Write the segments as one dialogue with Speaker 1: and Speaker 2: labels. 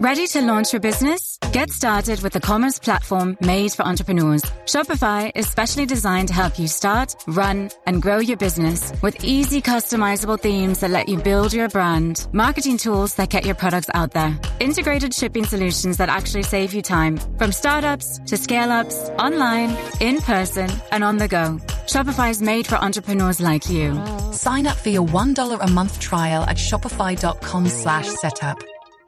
Speaker 1: Ready to launch your business? Get started with the commerce platform made for entrepreneurs. Shopify is specially designed to help you start, run, and grow your business with easy customizable themes that let you build your brand, marketing tools that get your products out there, integrated shipping solutions that actually save you time, from startups to scale-ups, online, in person, and on the go. Shopify is made for entrepreneurs like you.
Speaker 2: Sign up for your $1 a month trial at shopify.com/setup.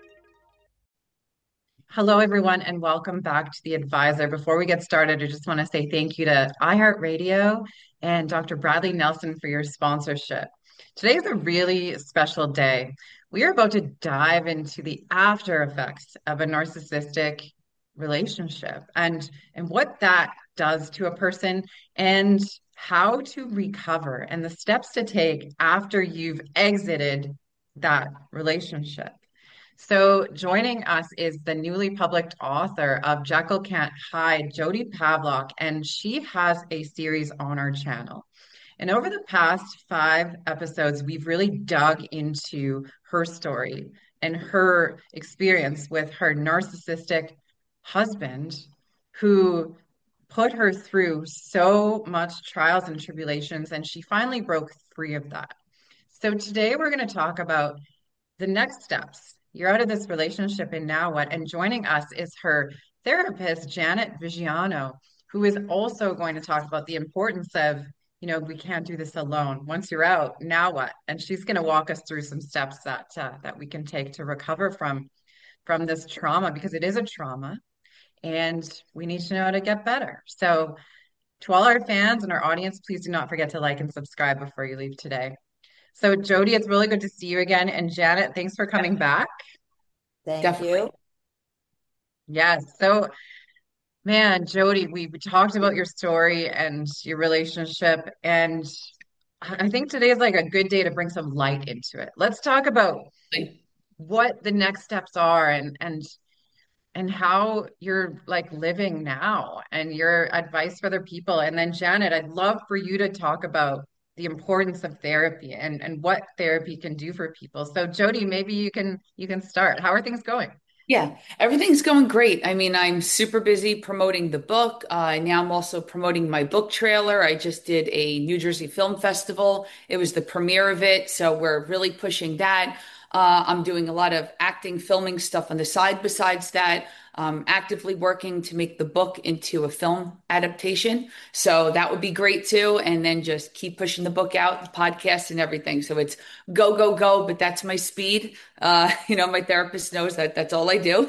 Speaker 3: Hello, everyone, and welcome back to The Advisor. Before we get started, I just want to say thank you to iHeartRadio and Dr. Bradley Nelson for your sponsorship. Today is a really special day. We are about to dive into the after effects of a narcissistic relationship and what that does to a person and how to recover and the steps to take after you've exited that relationship. So joining us is the newly published author of Jekyll Can't Hide, Jodi Pavlock, and she has a series on our channel. And over the past 5 episodes, we've really dug into her story and her experience with her narcissistic husband who put her through so much trials and tribulations, and she finally broke free of that. So today we're going to talk about the next steps. You're out of this relationship and now what? And joining us is her therapist, Janet Viggiano, who is also going to talk about the importance of, we can't do this alone. Once you're out, now what? And she's going to walk us through some steps that we can take to recover from this trauma, because it is a trauma and we need to know how to get better. So to all our fans and our audience, please do not forget to like and subscribe before you leave today. So Jodi, it's really good to see you again. And Janet, thanks for coming back.
Speaker 4: Thank you.
Speaker 3: Yes. So, man, Jodi, we talked about your story and your relationship. And I think today is like a good day to bring some light into it. Let's talk about what the next steps are and how you're like living now and your advice for other people. And then Janet, I'd love for you to talk about the importance of therapy and what therapy can do for people. So Jodi, maybe you can start. How are things going?
Speaker 4: Yeah, everything's going great. I mean, I'm super busy promoting the book. Now I'm also promoting my book trailer. I just did a New Jersey Film Festival. It was the premiere of it, so we're really pushing that. I'm doing a lot of acting, filming stuff on the side besides that. Actively working to make the book into a film adaptation. So that would be great too. And then just keep pushing the book out, the podcast and everything. So it's go, go, go, but that's my speed. My therapist knows that that's all I do.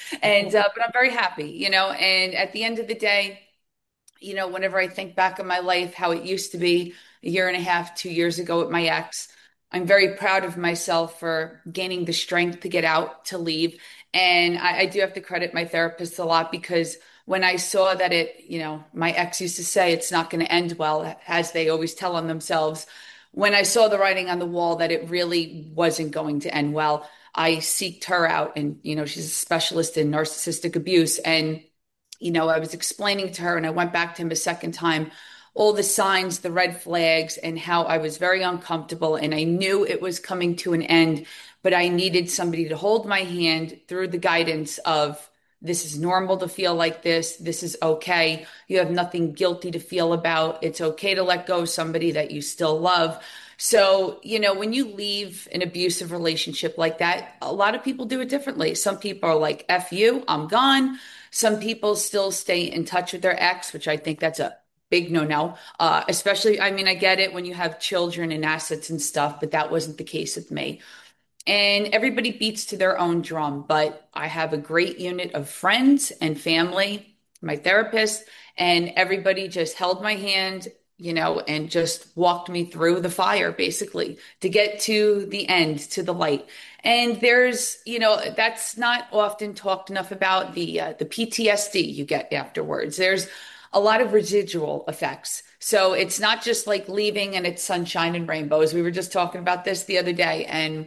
Speaker 4: But I'm very happy, and at the end of the day, whenever I think back on my life, how it used to be a year and a half, 2 years ago with my ex, I'm very proud of myself for gaining the strength to get out, to leave. And I do have to credit my therapist a lot, because when I saw that my ex used to say it's not going to end well, as they always tell on themselves. When I saw the writing on the wall that it really wasn't going to end well, I seeked her out. And, she's a specialist in narcissistic abuse. And, I was explaining to her, and I went back to him a second time, all the signs, the red flags, and how I was very uncomfortable. And I knew it was coming to an end, but I needed somebody to hold my hand through the guidance of, this is normal to feel like this. This is okay. You have nothing guilty to feel about. It's okay to let go of somebody that you still love. So, when you leave an abusive relationship like that, a lot of people do it differently. Some people are like, F you, I'm gone. Some people still stay in touch with their ex, which I think that's a big no-no. Especially, I mean, I get it when you have children and assets and stuff, but that wasn't the case with me. And everybody beats to their own drum, but I have a great unit of friends and family, my therapist, and everybody just held my hand, and just walked me through the fire, basically, to get to the end, to the light. And there's, that's not often talked enough about, the PTSD you get afterwards. There's a lot of residual effects. So it's not just like leaving and it's sunshine and rainbows. We were just talking about this the other day, and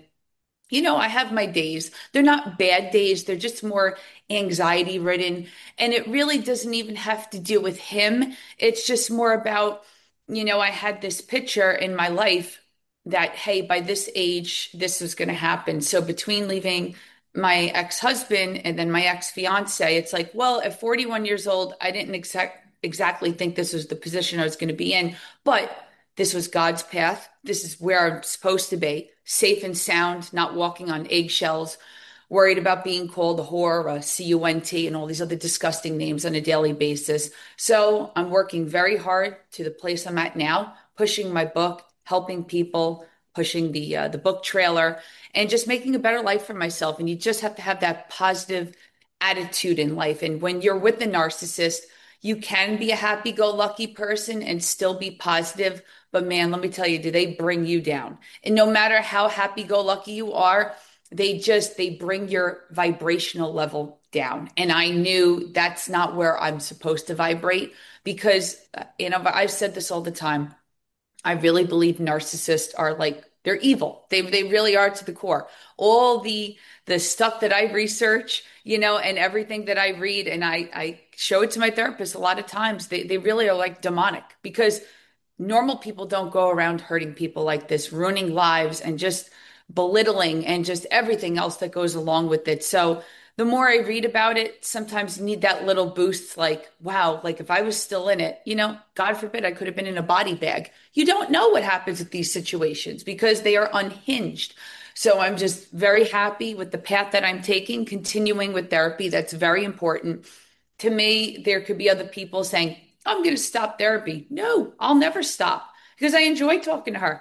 Speaker 4: I have my days. They're not bad days. They're just more anxiety ridden. And it really doesn't even have to do with him. It's just more about, I had this picture in my life that, hey, by this age, this was going to happen. So between leaving my ex-husband and then my ex-fiance, it's like, well, at 41 years old, I didn't exactly think this was the position I was going to be in, but this was God's path. This is where I'm supposed to be, safe and sound, not walking on eggshells, worried about being called a whore, a cunt, and all these other disgusting names on a daily basis. So I'm working very hard to the place I'm at now, pushing my book, helping people, pushing the book trailer, and just making a better life for myself. And you just have to have that positive attitude in life. And when you're with a narcissist, you can be a happy-go-lucky person and still be positive. But man, let me tell you, do they bring you down? And no matter how happy-go-lucky you are, they bring your vibrational level down. And I knew that's not where I'm supposed to vibrate because, I've said this all the time. I really believe narcissists are like they're evil. They really are to the core. All the stuff that I research, and everything that I read and I show it to my therapist a lot of times, they really are like demonic because normal people don't go around hurting people like this, ruining lives and just belittling and just everything else that goes along with it. So the more I read about it, sometimes you need that little boost like, wow, like if I was still in it, God forbid I could have been in a body bag. You don't know what happens with these situations because they are unhinged. So I'm just very happy with the path that I'm taking, continuing with therapy. That's very important. To me, there could be other people saying, I'm going to stop therapy. No, I'll never stop because I enjoy talking to her.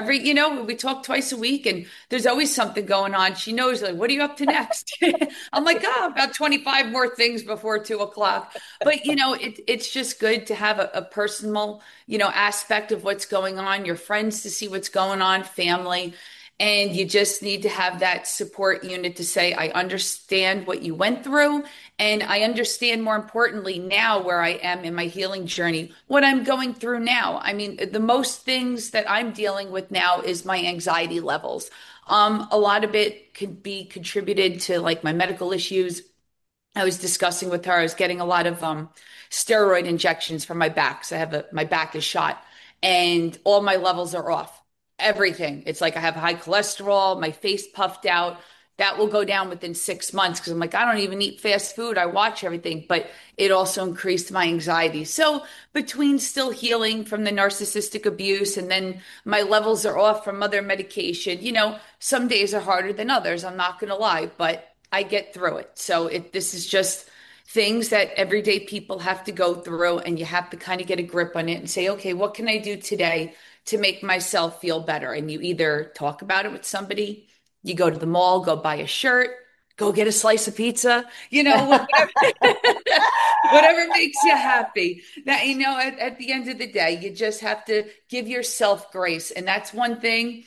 Speaker 4: We talk twice a week and there's always something going on. She knows, like, what are you up to next? I'm like, about 25 more things before 2 o'clock. But, it's just good to have a personal, aspect of what's going on, your friends to see what's going on, family. And you just need to have that support unit to say, I understand what you went through. And I understand more importantly now where I am in my healing journey, what I'm going through now. I mean, the most things that I'm dealing with now is my anxiety levels. A lot of it could be contributed to like my medical issues. I was discussing with her, I was getting a lot of steroid injections for my back. So my back is shot and all my levels are off. Everything. It's like I have high cholesterol, my face puffed out. That will go down within 6 months because I'm like, I don't even eat fast food. I watch everything, but it also increased my anxiety. So between still healing from the narcissistic abuse and then my levels are off from other medication, some days are harder than others. I'm not going to lie, but I get through it. So this is just things that everyday people have to go through and you have to kind of get a grip on it and say, okay, what can I do today to make myself feel better? And you either talk about it with somebody, you go to the mall, go buy a shirt, go get a slice of pizza, whatever, whatever makes you happy. That, at the end of the day, you just have to give yourself grace. And that's one thing,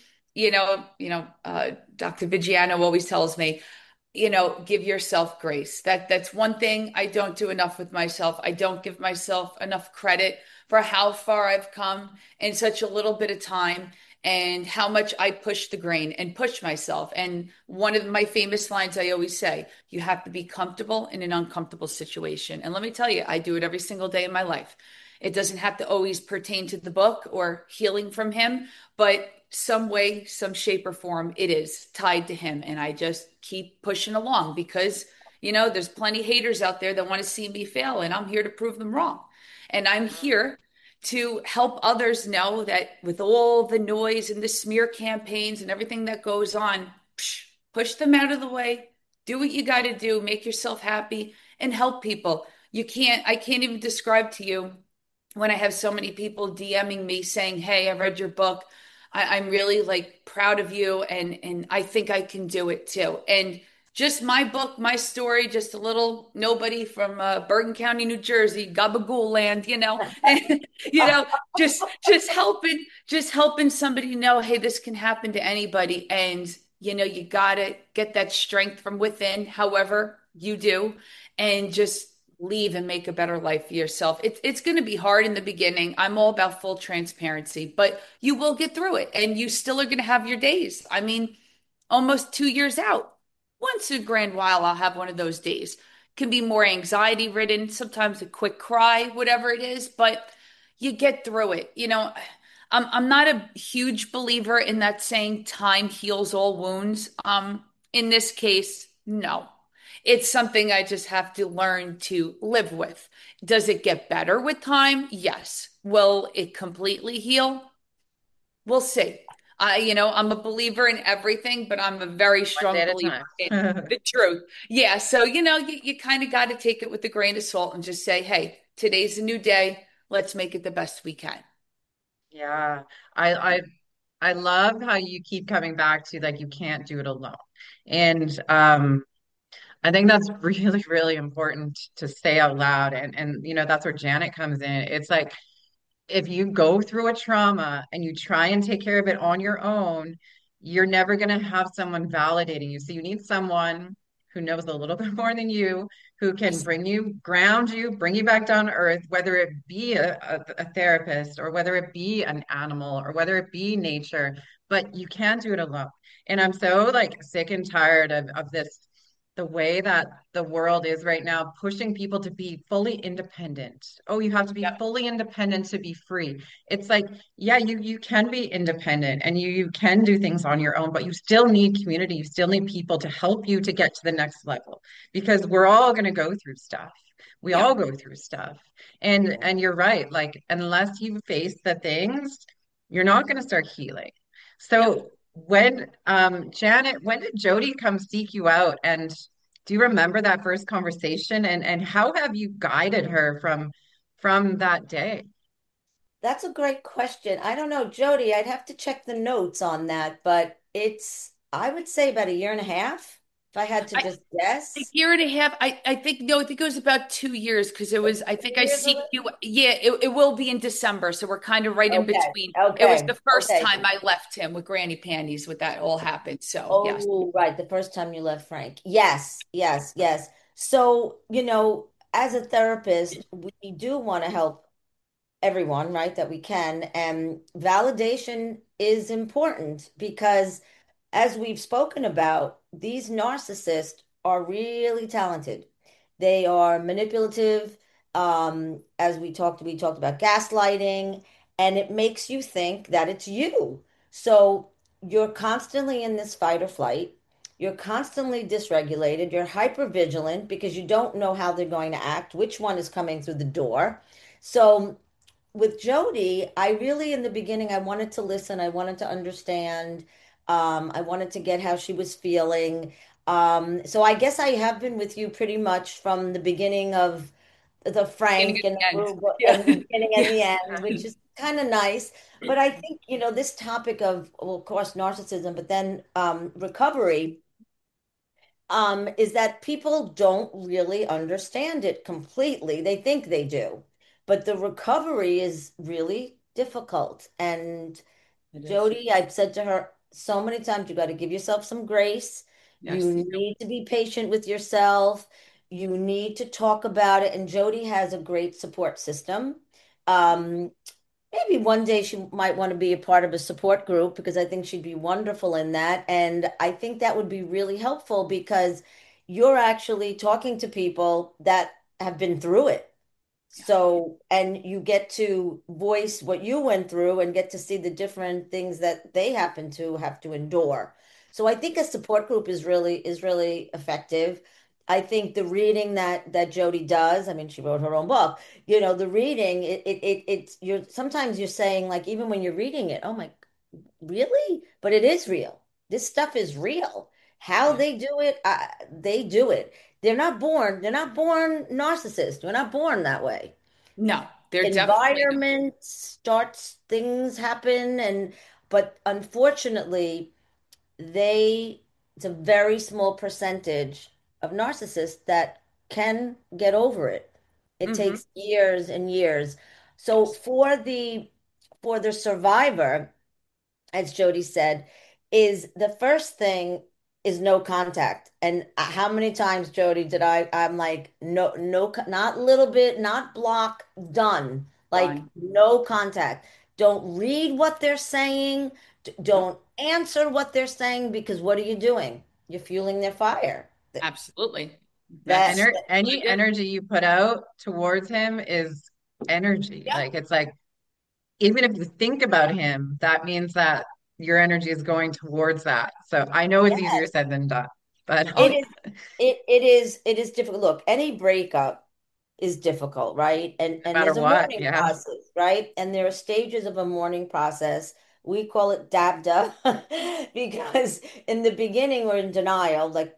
Speaker 4: Dr. Vigiano always tells me, give yourself grace. That's one thing I don't do enough with myself. I don't give myself enough credit for how far I've come in such a little bit of time and how much I push the grain and push myself. And one of my famous lines I always say, you have to be comfortable in an uncomfortable situation. And let me tell you, I do it every single day in my life. It doesn't have to always pertain to the book or healing from him, but some way, some shape or form, it is tied to him. And I just keep pushing along because, there's plenty haters out there that want to see me fail, and I'm here to prove them wrong. And I'm here to help others know that with all the noise and the smear campaigns and everything that goes on, push them out of the way, do what you got to do, make yourself happy and help people. I can't even describe to you when I have so many people DMing me saying, hey, I read your book. I'm really like proud of you. And I think I can do it too. And just my book, my story, just a little nobody from Bergen County, New Jersey, Gabagool land, and, just helping somebody know, hey, this can happen to anybody. And, you got to get that strength from within, however you do, and just leave and make a better life for yourself. It's going to be hard in the beginning. I'm all about full transparency, but you will get through it and you still are going to have your days. I mean, almost 2 years out. Once in a grand while, I'll have one of those days. Can be more anxiety ridden, sometimes a quick cry, whatever it is, but you get through it. I'm not a huge believer in that saying time heals all wounds. In this case, No. It's something I just have to learn to live with. Does it get better with time? Yes. Will it completely heal? We'll see. I'm a believer in everything, but I'm a very
Speaker 3: One day
Speaker 4: strong
Speaker 3: at a
Speaker 4: believer
Speaker 3: time.
Speaker 4: in the truth. Yeah. So, you kind of got to take it with a grain of salt and just say, hey, today's a new day. Let's make it the best we can.
Speaker 3: Yeah. I I I love how you keep coming back to like you can't do it alone. And I think that's really, really important to say out loud. And that's where Janet comes in. It's like if you go through a trauma and you try and take care of it on your own, you're never going to have someone validating you. So you need someone who knows a little bit more than you, who can
Speaker 4: Yes.
Speaker 3: bring you, ground you, bring you back down to earth, whether it be a therapist or whether it be an animal or whether it be nature, but you can't do it alone. And I'm so like sick and tired of this the way that the world is right now, pushing people to be fully independent. Oh, you have to be
Speaker 4: Yep.
Speaker 3: fully independent to be free. It's like, yeah, you can be independent and you can do things on your own, but you still need community. You still need people to help you to get to the next level because we're all going to go through stuff. We
Speaker 4: Yep.
Speaker 3: all go through stuff. And you're right. Like unless you face the things, you're not going to start healing.
Speaker 4: Yep.
Speaker 3: So when Janet, when did Jody come seek you out? And do you remember that first conversation? And how have you guided her from that day?
Speaker 5: That's a great question. I don't know, Jody, I'd have to check the notes on that, but I would say about a year and a half, if I had to
Speaker 4: I,
Speaker 5: just
Speaker 4: a
Speaker 5: guess.
Speaker 4: year and a half. I think no, I think it was about 2 years because it was. I think I
Speaker 5: 2 years
Speaker 4: seeked
Speaker 5: already?
Speaker 4: you. Yeah, it will be in December, so we're kind of right in
Speaker 5: Okay,
Speaker 4: between. It was
Speaker 5: okay,
Speaker 4: the first
Speaker 5: okay.
Speaker 4: time I left him with granny panties. With that all happened. So yes,
Speaker 5: Oh, right. The first time you left Frank. Yes, yes, yes. So, as a therapist, we do want to help everyone, right, that we can. And validation is important because, as we've spoken about, these narcissists are really talented. They are manipulative. As we talked about gaslighting, and it makes you think that it's you. So you're constantly in this fight or flight. You're constantly dysregulated. You're hyper vigilant because you don't know how they're going to act, which one is coming through the door. So with Jody, I really, in the beginning, I wanted to listen. I wanted to understand. I wanted to get how she was feeling. So I guess I have been with you pretty much from the beginning of the
Speaker 4: beginning
Speaker 5: Frank
Speaker 4: at
Speaker 5: and
Speaker 4: the
Speaker 5: the
Speaker 4: end.
Speaker 5: Ruba,
Speaker 4: Yeah,
Speaker 5: and the beginning and
Speaker 4: yeah.
Speaker 5: the end, which is kind of nice. But I think, this topic of, well, of course, narcissism, but then recovery is that people don't really understand it completely. They think they do, but the recovery is really difficult. And
Speaker 4: It is.
Speaker 5: Jody, I've said to her so many times, you got to give yourself some grace.
Speaker 4: Yes,
Speaker 5: You need to be patient with yourself. You need to talk about it. And Jody has a great support system. Um, Maybe one day she might want to be a part of a support group because I think she'd be wonderful in that. And I think that would be really helpful because you're actually talking to people that have been through it.
Speaker 4: yeah.
Speaker 5: So, and you get to voice what you went through and get to see the different things that they happen to have to endure. So I think a support group is really effective. I think the reading that Jody does, I mean, she wrote her own book, the reading, it's you're sometimes you're saying, like, even when you're reading it, oh my, really? But it is real. This stuff is real. How
Speaker 4: Yeah.
Speaker 5: they do it, they do it. They're not born narcissists. We're not born that way.
Speaker 4: No, they're definitely not.
Speaker 5: Environment starts, things happen, but unfortunately, it's a very small percentage of narcissists that can get over it. It
Speaker 4: Hmm.
Speaker 5: takes years and years. So
Speaker 4: Yes.
Speaker 5: for the survivor, as Jody said, is the first thing is no contact. And how many times, Jody, I'm like, no, no, not little bit, not block, done. Like
Speaker 4: Done.
Speaker 5: no contact. Don't read what they're saying.
Speaker 4: Nope.
Speaker 5: Don't answer what they're saying because what are you doing? You're fueling their fire.
Speaker 4: Absolutely.
Speaker 5: That,
Speaker 4: That's
Speaker 3: Ener
Speaker 4: what I
Speaker 3: any
Speaker 4: do.
Speaker 3: energy you put out towards him is energy.
Speaker 5: yep,
Speaker 3: Like it's like even if you think about him, that means that your energy is going towards that. So I know it's easier
Speaker 5: yes.
Speaker 3: said than done. But
Speaker 4: Oh,
Speaker 5: It is difficult. Look, any breakup is difficult, right?
Speaker 3: no
Speaker 5: And
Speaker 3: matter
Speaker 5: there's a
Speaker 3: what,
Speaker 5: mourning
Speaker 3: yeah.
Speaker 5: process, right? And there are stages of a mourning process. We call it dabda because in the beginning we're in denial, like,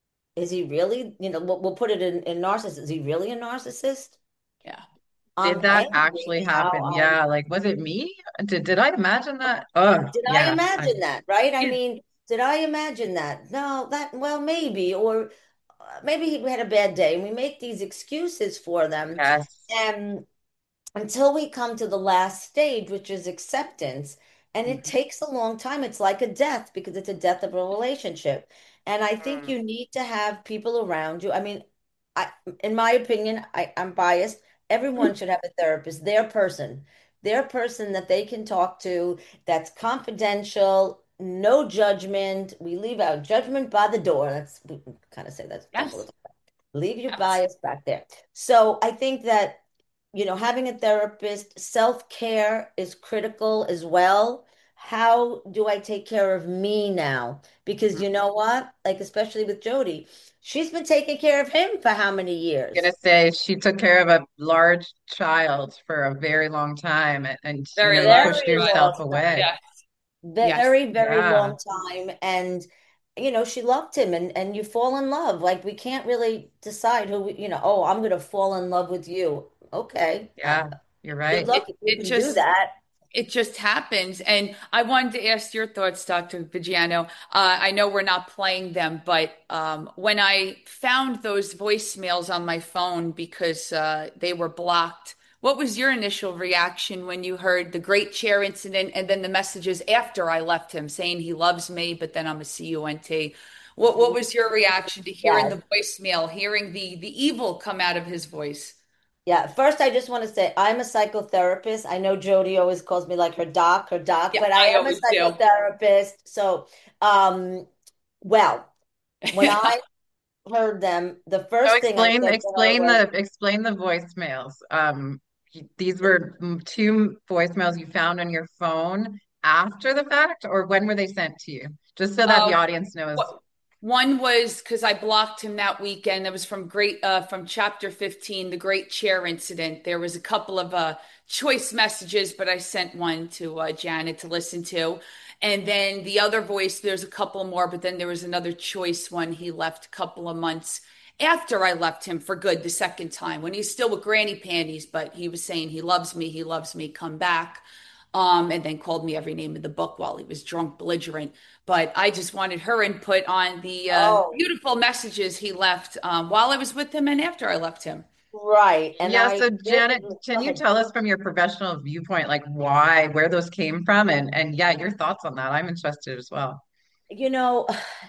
Speaker 5: is he really, we'll put it in narcissist. Is he really a narcissist?
Speaker 4: yeah.
Speaker 3: Did
Speaker 5: I'm
Speaker 3: that
Speaker 5: angry
Speaker 3: actually
Speaker 5: now.
Speaker 3: happen? Yeah, like was it me? Did I imagine that? Oh,
Speaker 5: Did I
Speaker 3: yeah.
Speaker 5: imagine that, right? I
Speaker 4: Yeah.
Speaker 5: mean, did I imagine that? No, well, maybe, or maybe he had a bad day, and we make these excuses for them.
Speaker 3: Yes.
Speaker 5: And until we come to the last stage, which is acceptance. And it
Speaker 3: Mhm.
Speaker 5: takes a long time. It's like a death because it's a death of a relationship. And I think
Speaker 3: Mm.
Speaker 5: you need to have people around you. I mean, I, in my opinion, I'm biased. Everyone should have a therapist, their person that they can talk to, that's confidential, no judgment. We leave our judgment by the door. We kind of say that stuff all the
Speaker 4: Yes.
Speaker 5: time. Leave your
Speaker 4: Yes.
Speaker 5: bias back there. So I think that, having a therapist, self-care is critical as well. How do I take care of me now? Because
Speaker 3: Mhm.
Speaker 5: you know what? Like, especially with Jody, she's been taking care of him for how many
Speaker 3: Gonna
Speaker 5: years?
Speaker 3: say she took care of a large child for a very long time and
Speaker 4: Very
Speaker 3: you
Speaker 4: large
Speaker 3: pushed
Speaker 5: Very
Speaker 3: yourself
Speaker 5: long
Speaker 4: child.
Speaker 5: time.
Speaker 3: away.
Speaker 4: Yes. Yes.
Speaker 5: Very, very
Speaker 3: Yeah.
Speaker 5: long time. And, she loved him and you fall in love. Like, we can't really decide oh, I'm going to fall in love with you. Okay.
Speaker 3: Yeah. You're
Speaker 5: Good
Speaker 3: right.
Speaker 5: luck if you
Speaker 4: It
Speaker 5: can do
Speaker 4: just
Speaker 5: that.
Speaker 4: it just happens. And I wanted to ask your thoughts, Dr. Vigiano. I know we're not playing them, but when I found those voicemails on my phone because they were blocked, what was your initial reaction when you heard the great chair incident and then the messages after I left him saying he loves me, but then I'm a CUNT? What was your reaction to hearing
Speaker 5: Yes.
Speaker 4: the voicemail, hearing the evil come out of his voice?
Speaker 5: Yeah, first I just want to say I'm a psychotherapist. I know Jody always calls me like her doc,
Speaker 4: Yeah,
Speaker 5: but I
Speaker 4: I
Speaker 5: am a
Speaker 4: always do.
Speaker 5: psychotherapist. So, um, well, when I heard them, the
Speaker 3: So
Speaker 5: first thing I
Speaker 3: explain
Speaker 5: said to her was,
Speaker 3: explain the voicemails. These were two voicemails you found on your phone after the fact, or when were they sent to you? Just so that the
Speaker 4: Uh,
Speaker 3: audience knows.
Speaker 4: One was because I blocked him that weekend. That was from chapter 15, the Great Chair Incident. There was a couple of choice messages, but I sent one to Janet to listen to. And then the other voice, there's a couple more, but then there was another choice one he left a couple of months after I left him for good the second time when he's still with granny panties, but he was saying he loves me, come back. And then called me every name in the book while he was drunk, belligerent. But I just wanted her input on the
Speaker 5: oh,
Speaker 4: beautiful messages he left while I was with him and after I left him.
Speaker 5: right. And
Speaker 3: Yeah,
Speaker 5: I
Speaker 3: so Janet,
Speaker 5: vividly, go
Speaker 3: can you
Speaker 5: ahead.
Speaker 3: tell us from your professional viewpoint, like why, where those came from, and yeah, your thoughts on that? I'm interested as well.
Speaker 5: You know,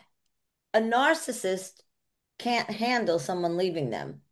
Speaker 5: a narcissist can't handle someone leaving them.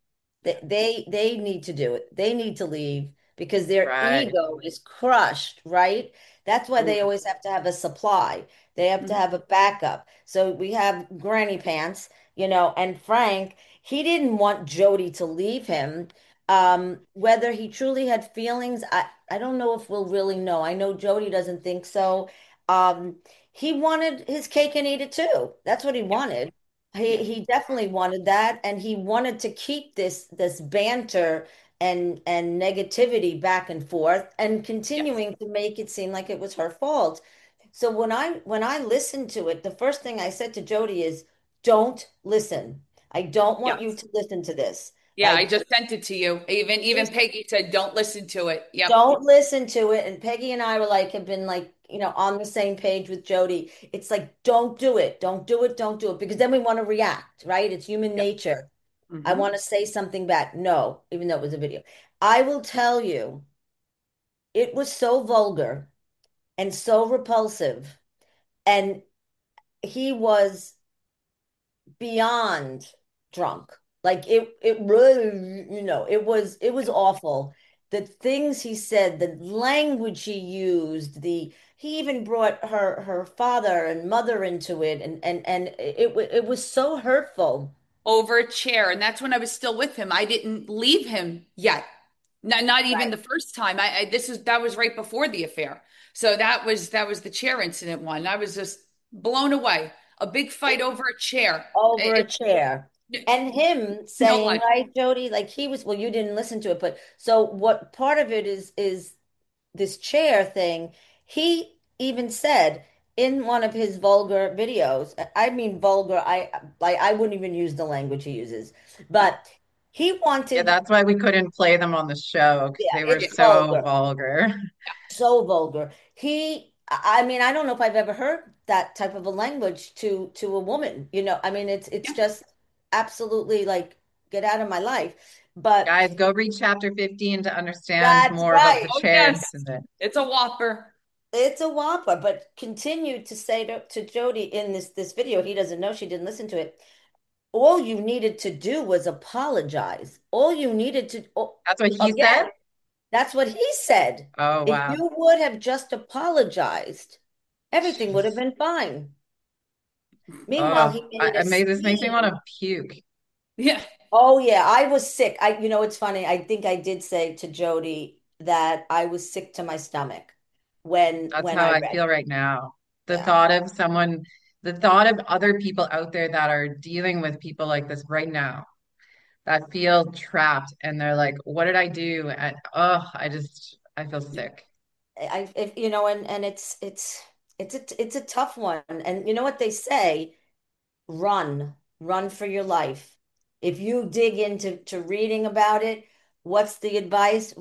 Speaker 5: They need to do it. They need to leave because their
Speaker 3: Right.
Speaker 5: ego is crushed, right? That's why
Speaker 3: Oof.
Speaker 5: they always have to have a supply. They have to
Speaker 4: Mhm.
Speaker 5: have a backup. So we have Granny Pants, and Frank, he didn't want Jody to leave him. Whether he truly had feelings, I don't know if we'll really know. I know Jody doesn't think so. Um, he wanted his cake and eat it too. That's what he
Speaker 4: Yeah,
Speaker 5: wanted.
Speaker 4: yeah,
Speaker 5: He definitely wanted that, and he wanted to keep this banter and negativity back and forth, and
Speaker 4: yes,
Speaker 5: continuing to make it seem like it was her fault. So when I listened to it, the first thing I said to Jody is, "Don't listen. I don't want you
Speaker 4: yes.
Speaker 5: to listen to this.
Speaker 4: Yeah, I
Speaker 5: Like,
Speaker 4: just sent it to you. Even Peggy said, "Don't listen to it." Yep,
Speaker 5: don't listen to it." And Peggy and I have been like, on the same page with Jody. It's like, don't do it. Don't do it. Don't do it. Because then we want to react, right? It's human
Speaker 4: yep.
Speaker 5: nature. I
Speaker 3: Hmm.
Speaker 5: want to say something back. No, even though it was a video. I will tell you, it was so vulgar and so repulsive. And he was beyond drunk. Like, it really, it was awful. The things he said, the language he used, he even brought her father and mother into it, and it was so hurtful.
Speaker 4: Over a chair, and that's when I was still with him. I didn't leave him yet. Not even
Speaker 5: Right.
Speaker 4: the first time. That was right before the affair. So that was the chair incident one. I was just blown away. a big fight over a chair.
Speaker 5: over a
Speaker 4: It,
Speaker 5: chair. And him
Speaker 4: no
Speaker 5: saying,
Speaker 4: life.
Speaker 5: right, Jody, like he was, well, you didn't listen to it, but so what part of it is this chair thing. He even said in one of his vulgar videos, I mean vulgar, I wouldn't even use the language he uses, but he
Speaker 3: Yeah,
Speaker 5: wanted,
Speaker 3: that's why we couldn't play them on the show because
Speaker 5: yeah,
Speaker 3: they were
Speaker 4: Yeah.
Speaker 5: it's
Speaker 3: so
Speaker 5: vulgar.
Speaker 3: vulgar.
Speaker 5: So vulgar. I mean, I don't know if I've ever heard that type of a language to a woman. I mean, it's
Speaker 4: Yeah.
Speaker 5: just absolutely like get out of my life. But
Speaker 3: Guys, go read chapter 15 to understand
Speaker 5: that's
Speaker 3: more about the
Speaker 5: right.
Speaker 4: Oh,
Speaker 3: chair
Speaker 4: yes.
Speaker 3: incident.
Speaker 4: It's a whopper.
Speaker 5: It's a whopper. But continued to say to Jody in this video, he doesn't know she didn't listen to it. All you needed to do was apologize. All you needed to,
Speaker 3: That's what he said?
Speaker 5: again, that's what he said.
Speaker 3: Oh,
Speaker 5: If
Speaker 3: wow.
Speaker 5: you would have just apologized, everything would have
Speaker 3: Jeez.
Speaker 5: been fine. Meanwhile,
Speaker 3: Oh,
Speaker 5: he made a
Speaker 3: this makes me want
Speaker 5: scene.
Speaker 3: to puke.
Speaker 4: Yeah.
Speaker 5: Oh yeah, I was sick. It's funny. I think I did say to Jody that I was sick to my stomach
Speaker 3: That's
Speaker 5: when
Speaker 3: how
Speaker 5: I
Speaker 3: I
Speaker 5: read
Speaker 3: feel
Speaker 5: it.
Speaker 3: right now. The
Speaker 5: Yeah.
Speaker 3: thought of someone, the thought of other people out there that are dealing with people like this right now that feel trapped and they're like, what did I do? And oh, I feel sick.
Speaker 5: If, and it's a tough one. And you know what they say? Run for your life. If you dig into reading about it, what's the advice?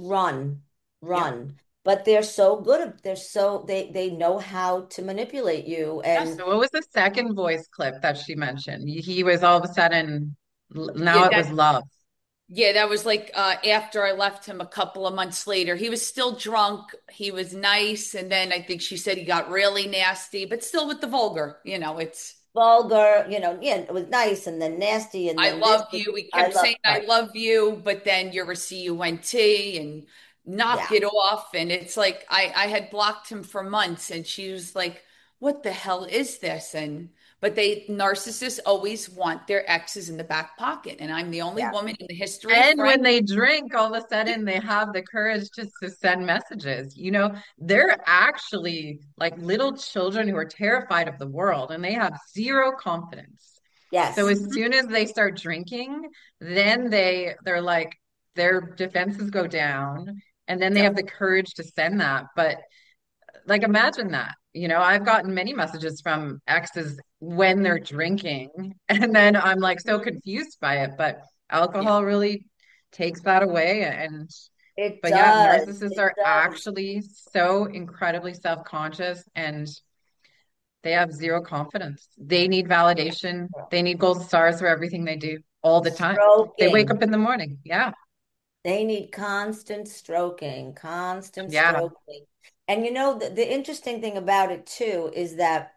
Speaker 3: Yep.
Speaker 5: Run. But they're so good. They know how to manipulate you.
Speaker 3: Yeah,
Speaker 5: And
Speaker 3: so what was the second voice clip that she mentioned? He was all of a sudden,
Speaker 4: Yeah,
Speaker 3: now it was love.
Speaker 4: that was like after I left him a couple of months later. He was still drunk. He was nice, and then I think she said he got really nasty, but still with the vulgar. It's
Speaker 5: vulgar, yeah, it was nice and then nasty and
Speaker 4: I
Speaker 5: then this.
Speaker 4: love you. We
Speaker 5: I
Speaker 4: kept
Speaker 5: love,
Speaker 4: saying I
Speaker 5: right.
Speaker 4: love you, but then you're a CUNT and knock
Speaker 5: Yeah.
Speaker 4: it off. And it's like I had blocked him for months, and she was like, "What the hell is this?" And but they narcissists always want their exes in the back pocket, and I'm the only
Speaker 5: Yeah.
Speaker 4: woman in the history of
Speaker 3: And when
Speaker 4: Frank.
Speaker 3: they drink, all of a sudden they have the courage just to send messages. They're actually like little children who are terrified of the world and they have zero confidence. So
Speaker 5: Yes.
Speaker 3: as soon as they start drinking, then they're like their defenses go down and then they
Speaker 4: Yeah.
Speaker 3: have the courage to send that. But like imagine that. I've gotten many messages from exes when they're drinking, and then I'm like so
Speaker 5: Mhm.
Speaker 3: confused by it. But
Speaker 4: Yeah.
Speaker 3: alcohol really takes that away. And
Speaker 5: It
Speaker 3: but yeah,
Speaker 5: does.
Speaker 3: narcissists
Speaker 5: It
Speaker 3: are
Speaker 5: does.
Speaker 3: actually so incredibly self-conscious and they have zero confidence. They need validation. They need gold stars for everything they do all the time. They wake
Speaker 5: Stroking.
Speaker 3: up in the morning. Yeah.
Speaker 5: They need constant stroking, constant
Speaker 3: Yeah.
Speaker 5: stroking. And the interesting thing about it too is that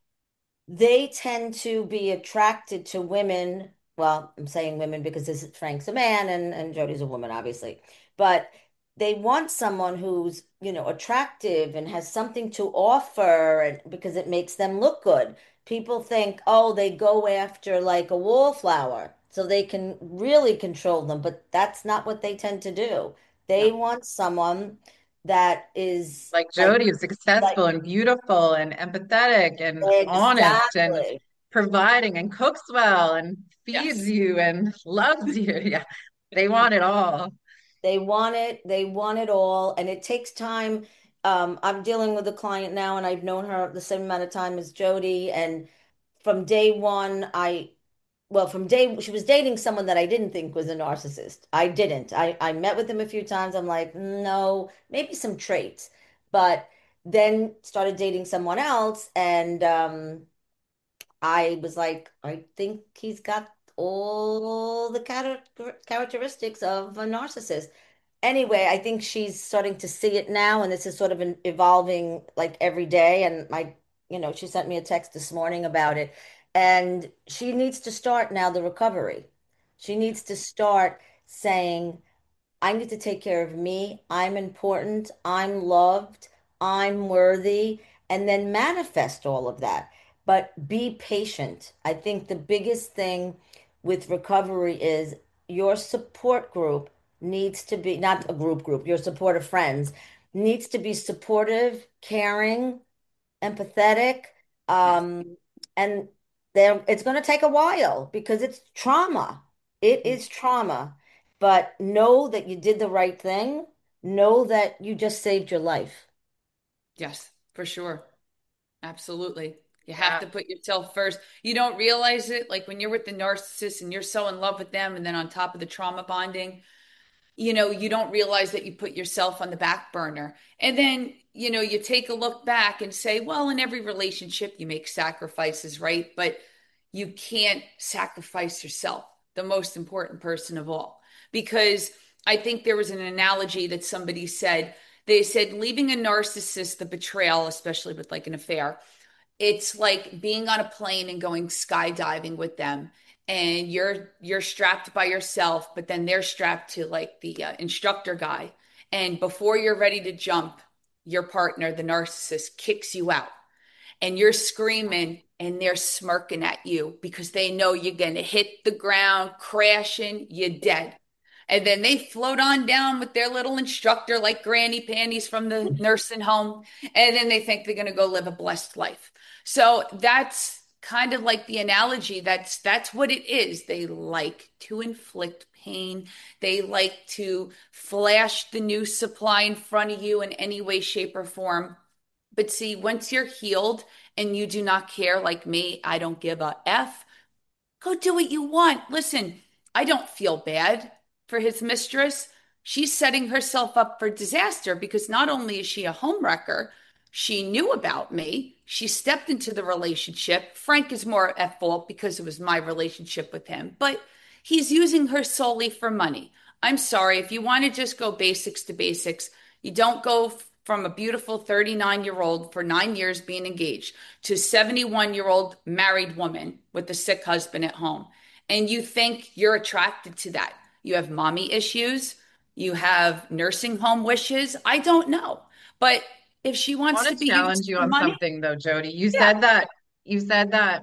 Speaker 5: they tend to be attracted to women. Well, I'm saying women because Frank's a man and Jody's a woman, obviously. But they want someone who's, attractive and has something to offer and because it makes them look good. People think, oh, they go after like a wallflower so they can really control them, but that's not what they tend to do. They
Speaker 3: No.
Speaker 5: want someone that is
Speaker 3: Like
Speaker 5: like
Speaker 3: Jody is
Speaker 5: like
Speaker 3: successful and beautiful and empathetic and honest and
Speaker 5: exactly.
Speaker 3: providing and cooks well and feeds
Speaker 4: Yes.
Speaker 3: you and loves you. Yeah. They want it all.
Speaker 5: They want it all, and it takes time. I'm dealing with a client now, and I've known her the same amount of time as Jody. And from day one, she was dating someone that I didn't think was a narcissist. I didn't. I met with him a few times. I'm like, no, maybe some traits. But then started dating someone else, and I was like, I think he's got all the characteristics of a narcissist. Anyway, I think she's starting to see it now, and this is sort of an evolving like every day. And she sent me a text this morning about it, and she needs to start now the recovery. She needs to start saying, I need to take care of me. I'm important. I'm loved. I'm worthy. And then manifest all of that. But be patient. I think the biggest thing with recovery is your support group needs to be not a group, your supportive friends needs to be supportive, caring, empathetic,
Speaker 4: Yes.
Speaker 5: um, and it's going to take a while because it's trauma. It is trauma. But know that you did the right thing. Know that you just saved your life.
Speaker 4: Yes, for sure. Absolutely. You have
Speaker 3: Yeah.
Speaker 4: to put yourself first. You don't realize it, like when you're with the narcissist and you're so in love with them, and then on top of the trauma bonding, you don't realize that you put yourself on the back burner. And then, you take a look back and say, well, in every relationship, you make sacrifices, right? But you can't sacrifice yourself, the most important person of all. Because I think there was an analogy that somebody said, they said, leaving a narcissist, the betrayal, especially with like an affair, it's like being on a plane and going skydiving with them, and you're strapped by yourself, but then they're strapped to like the instructor guy, and before you're ready to jump, your partner, the narcissist, kicks you out, and you're screaming and they're smirking at you because they know you're going to hit the ground crashing, you're dead. And then they float on down with their little instructor like granny panties from the nursing home. And then they think they're going to go live a blessed life. So that's kind of like the analogy. That's what it is. They like to inflict pain. They like to flash the new supply in front of you in any way, shape, or form. But see, once you're healed and you do not care, like me, I don't give a F. Go do what you want. Listen, I don't feel bad for his mistress. She's setting herself up for disaster because not only is she a homewrecker, she knew about me. She stepped into the relationship. Frank is more at fault because it was my relationship with him, but he's using her solely for money. I'm sorry. If you want to just go basics to basics, you don't go from a beautiful 39-year-old for 9 years being engaged to 71-year-old married woman with a sick husband at home. And you think you're attracted to that. You have mommy issues, you have nursing home wishes. I don't know. But if she
Speaker 3: I
Speaker 4: wants to
Speaker 3: want
Speaker 4: be
Speaker 3: to
Speaker 4: used
Speaker 3: challenge you
Speaker 4: for
Speaker 3: on
Speaker 4: money,
Speaker 3: something though, Jody.
Speaker 4: yeah.
Speaker 3: You said that,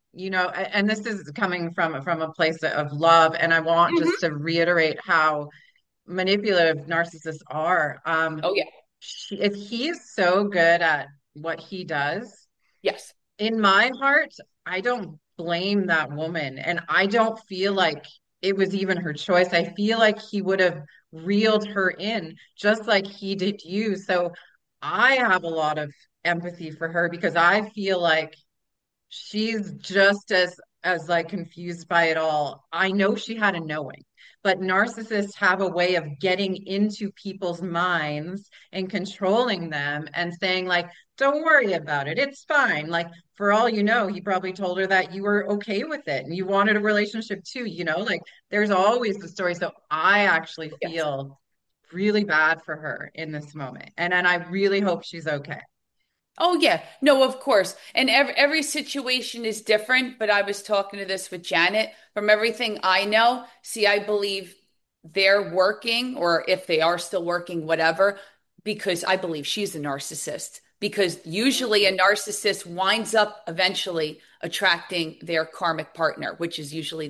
Speaker 3: and this is coming from a place of love, and I want just
Speaker 4: Mhm.
Speaker 3: to reiterate how manipulative narcissists are.
Speaker 4: Oh, yeah.
Speaker 3: If he's so good at what he does,
Speaker 4: Yes.
Speaker 3: in my heart, I don't blame that woman. And I don't feel like it was even her choice. I feel like he would have reeled her in just like he did you. So I have a lot of empathy for her because I feel like she's just as like confused by it all. I know she had a knowing, but narcissists have a way of getting into people's minds and controlling them and saying like, don't worry about it. It's fine. Like for all you know, he probably told her that you were okay with it and you wanted a relationship too, like there's always the story. So I actually
Speaker 4: Yes.
Speaker 3: feel really bad for her in this moment. And I really hope she's okay.
Speaker 4: Oh yeah, no, of course. And every situation is different, but I was talking to this with Janet. From everything I know, see, I believe they're working, or if they are still working, whatever, because I believe she's a narcissist. Because usually a narcissist winds up eventually attracting their karmic partner, which is usually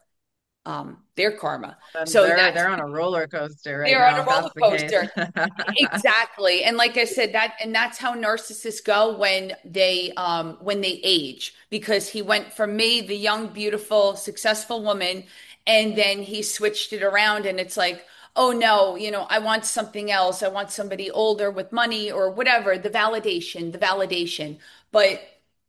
Speaker 4: their karma.
Speaker 3: And
Speaker 4: So
Speaker 3: they're
Speaker 4: that's
Speaker 3: on a roller coaster right
Speaker 4: they're on
Speaker 3: now,
Speaker 4: a
Speaker 3: if
Speaker 4: roller
Speaker 3: that's the case.
Speaker 4: coaster. Exactly. And like I said, that's how narcissists go when they age, because he went from me, the young, beautiful, successful woman, and then he switched it around and it's like, oh no, I want something else. I want somebody older with money or whatever, the validation. But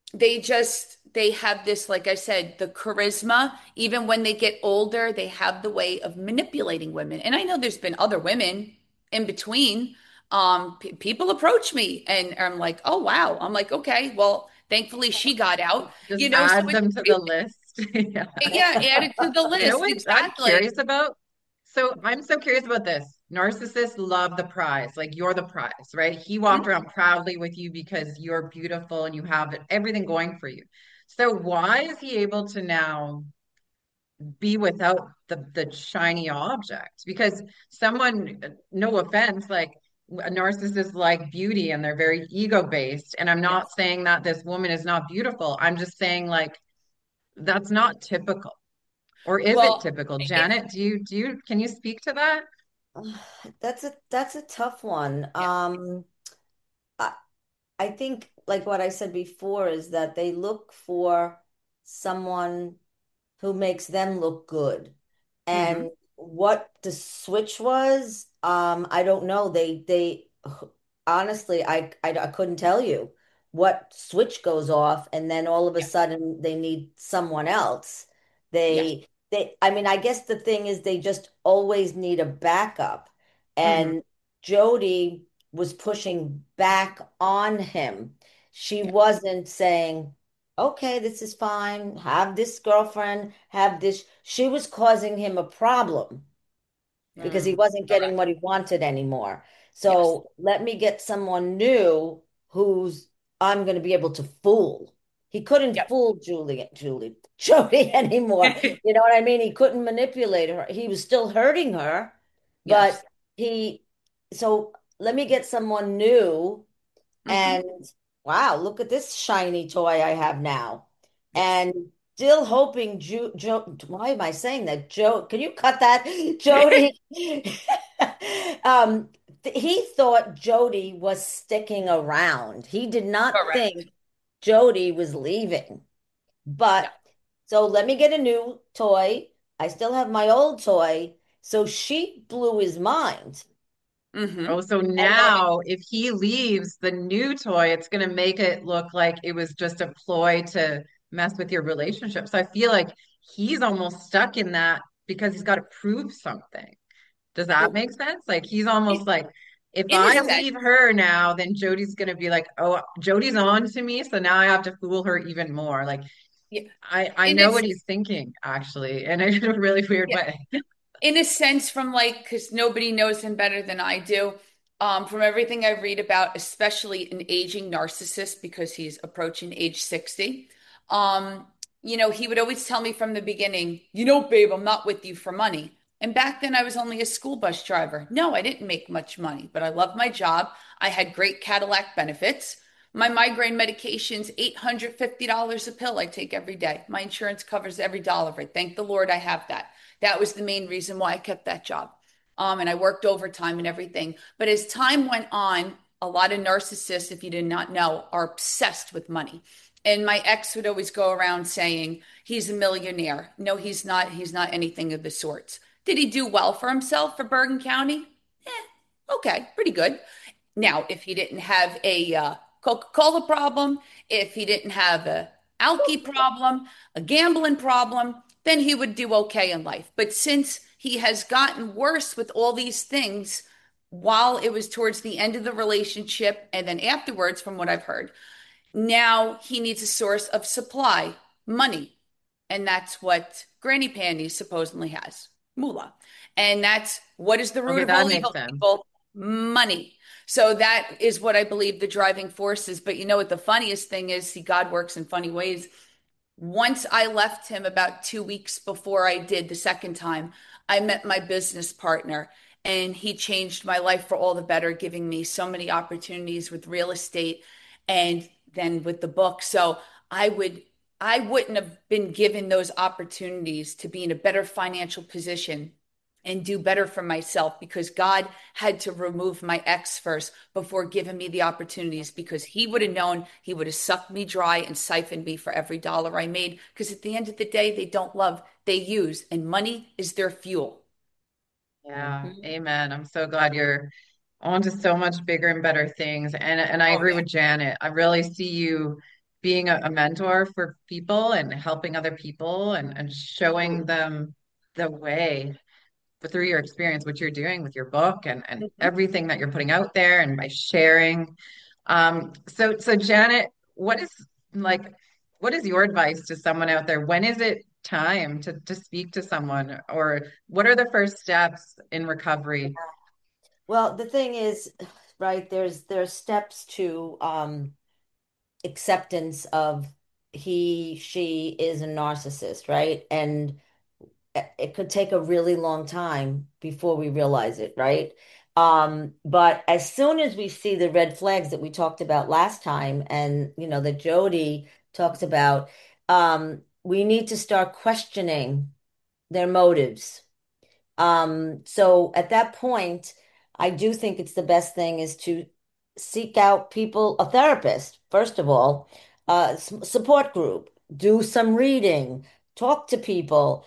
Speaker 4: they have this, like I said, the charisma. Even when they get older, they have the way of manipulating women. And I know there's been other women in between. People approach me and I'm like, oh wow. I'm like, okay, well, thankfully she got out,
Speaker 3: Just
Speaker 4: so
Speaker 3: add
Speaker 4: it's
Speaker 3: them to the
Speaker 4: crazy.
Speaker 3: list. Yeah.
Speaker 4: Yeah, add it to the
Speaker 3: You know
Speaker 4: list.
Speaker 3: what I'm
Speaker 4: Exactly.
Speaker 3: curious about? So I'm so curious about this. Narcissists love the prize, like you're the prize, right? He walked
Speaker 4: Mhm.
Speaker 3: around proudly with you because you're beautiful and you have everything going for you. So why is he able to now be without the shiny object? Because someone, no offense, like a narcissist like beauty and they're very ego based. And I'm not
Speaker 4: Yes.
Speaker 3: saying that this woman is not beautiful. I'm just saying like that's not typical. Or is it
Speaker 4: Well,
Speaker 3: typical?
Speaker 4: it,
Speaker 3: Janet, can you speak to that?
Speaker 5: That's a tough one.
Speaker 4: yeah.
Speaker 5: I, I think like what I said before is that they look for someone who makes them look good.
Speaker 3: Hmm.
Speaker 5: And what the switch was, I don't know. They honestly, I couldn't tell you what switch goes off, and then all of a
Speaker 4: Yeah.
Speaker 5: sudden they need someone else.
Speaker 4: Yes.
Speaker 5: I mean, I guess the thing is they just always need a backup.
Speaker 3: Hmm.
Speaker 5: And Jody was pushing back on him. She
Speaker 4: Yeah.
Speaker 5: wasn't saying, okay, this is fine. Have this girlfriend, have this. She was causing him a problem because he
Speaker 3: Mm.
Speaker 5: wasn't getting
Speaker 4: Correct.
Speaker 5: what he wanted anymore.
Speaker 4: Yes.
Speaker 5: So let me get someone new who's I'm going to be able to fool. He couldn't
Speaker 4: Yep.
Speaker 5: fool Jody anymore. You know what I mean? He couldn't manipulate her. He was still hurting her, but
Speaker 4: Yes.
Speaker 5: he, so let me get someone new
Speaker 4: Hmm.
Speaker 5: and wow, look at this shiny toy I have now.
Speaker 4: Yes.
Speaker 5: And still hoping why am I saying that? Joe, can you cut that? Jody. Um, he thought Jody was sticking around. He did not
Speaker 4: Correct.
Speaker 5: think Jody was leaving.
Speaker 4: No.
Speaker 5: But so let me get a new toy. I still have my old toy. So she blew his mind.
Speaker 4: Hmm.
Speaker 3: Oh, so
Speaker 5: And then
Speaker 3: now if he leaves the new toy, it's going to make it look like it was just a ploy to mess with your relationship. So I feel like he's almost stuck in that because he's got to prove something. Does that
Speaker 5: well,
Speaker 3: make sense? Like he's almost like, if
Speaker 4: In a
Speaker 3: I
Speaker 4: sense,
Speaker 3: leave her now, then Jody's going to be like, oh, Jody's on to me, so now I have to fool her even more. Like
Speaker 4: yeah.
Speaker 3: I
Speaker 4: In
Speaker 3: know what
Speaker 4: this,
Speaker 3: he's thinking actually, in a really weird
Speaker 4: yeah.
Speaker 3: way.
Speaker 4: In a sense, from like, because nobody knows him better than I do. From everything I read about, especially an aging narcissist, because he's approaching age 60. Um, he would always tell me from the beginning, babe, I'm not with you for money. And back then I was only a school bus driver. No, I didn't make much money, but I loved my job. I had great Cadillac benefits. My migraine medication's $850 a pill I take every day. My insurance covers every dollar of it. Thank the Lord I have that. That was the main reason why I kept that job. And I worked overtime and everything. But as time went on, a lot of narcissists, if you did not know, are obsessed with money. And my ex would always go around saying, he's a millionaire. No, he's not. He's not anything of the sorts. Did he do well for himself for Bergen County? Okay, pretty good. Now, if he didn't have a Coca-Cola problem, if he didn't have a alky problem, a gambling problem, then he would do okay in life. But since he has gotten worse with all these things while it was towards the end of the relationship and then afterwards, from what I've heard, now he needs a source of supply, money. And that's what Granny Panties supposedly has, moolah. And that's what is the root
Speaker 3: Okay,
Speaker 4: of
Speaker 3: that
Speaker 4: all
Speaker 3: makes
Speaker 4: evil,
Speaker 3: sense.
Speaker 4: people? Money. So that is what I believe the driving force is. But you know what the funniest thing is? See, God works in funny ways. Once I left him about 2 weeks before I did the second time, I met my business partner and he changed my life for all the better, giving me so many opportunities with real estate and then with the book. So I would I wouldn't have been given those opportunities to be in a better financial position and do better for myself because God had to remove my ex first before giving me the opportunities because he would have known he would have sucked me dry and siphoned me for every dollar I made. Because at the end of the day, they don't love, they use, and money is their fuel.
Speaker 3: Yeah,
Speaker 5: mhm.
Speaker 3: amen. I'm so glad you're on to so much bigger and better things. And I
Speaker 4: Oh,
Speaker 3: agree
Speaker 4: yeah.
Speaker 3: with Janet. I really see you being a mentor for people and helping other people and showing them the way but through your experience, what you're doing with your book and
Speaker 4: Mhm.
Speaker 3: everything that you're putting out there and by sharing. So Janet, what is like, what is your advice to someone out there? When is it time to speak to someone, or what are the first steps in recovery?
Speaker 5: Well, the thing is, right, there's steps to acceptance of she is a narcissist, right? And it could take a really long time before we realize it, right? But as soon as we see the red flags that we talked about last time and that Jody talked about, we need to start questioning their motives. So at that point, I do think it's the best thing is to seek out people, a therapist, first of all, support group. do some reading, talk to people.